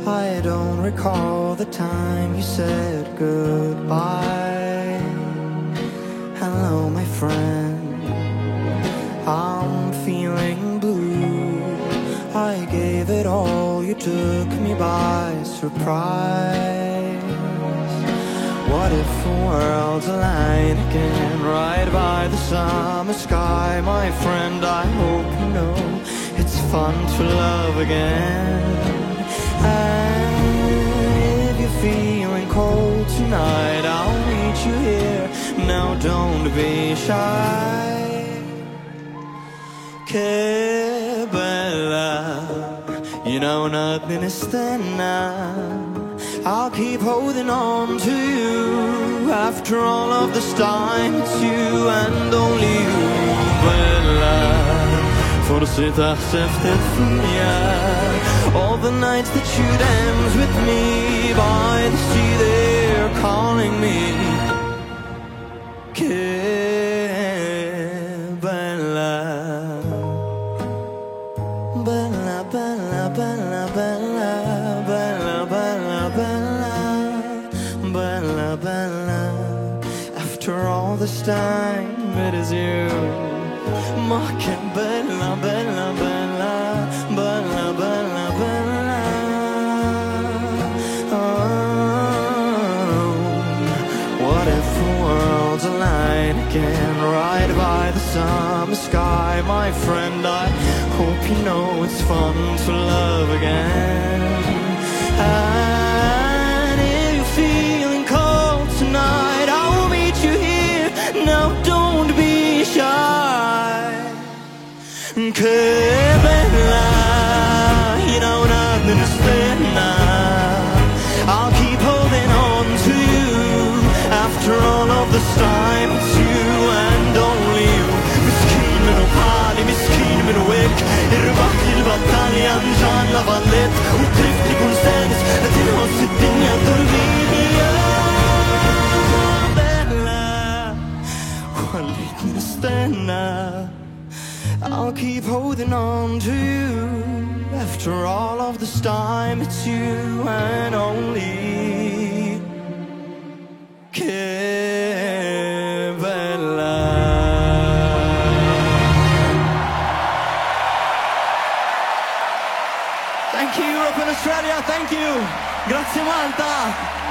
I don't recall the time you said goodbye. Hello, my friend, I'm feeling blue. I gave it all, you took me by surprise. What if the world's aligned again, right by the summer sky? My friend, I hope you know it's fun to love again. And if you're feeling cold tonight, I'll meet you here. Now don't be shy. Che bella, you know nothing is stand now. I'll keep holding on to you. After all of this time, it's you and only you. Bella, forse taħseb fija. All the nights that you dance with me by the sea, they're calling me. Che bella, bella, bella, bella, bella, bella, bella, bella, bella, bella. After all this time, it is you. Ma che bella, bella, bella, bella, bella, bella. Oh, what if the world's aligned again, right by the summer sky? My friend, I hope you know it's fun to love again. And if you're feeling cold tonight, I will meet you here. Now don't be shy. Che bella, you know nothing is fair now. I'll keep holding on to you. After all of this time, it's you and only you. Miskin minu pali, miskin minu wek. Irbaħt il-battalja nġan la vallet. U trifti kun sens, tinħoss id-dinja turbija. Bella, għallit nistenna. I'll keep holding on to you. After all of this time, it's you and only. Che bella. Thank you, Europe and Australia. Thank you. Grazie Malta.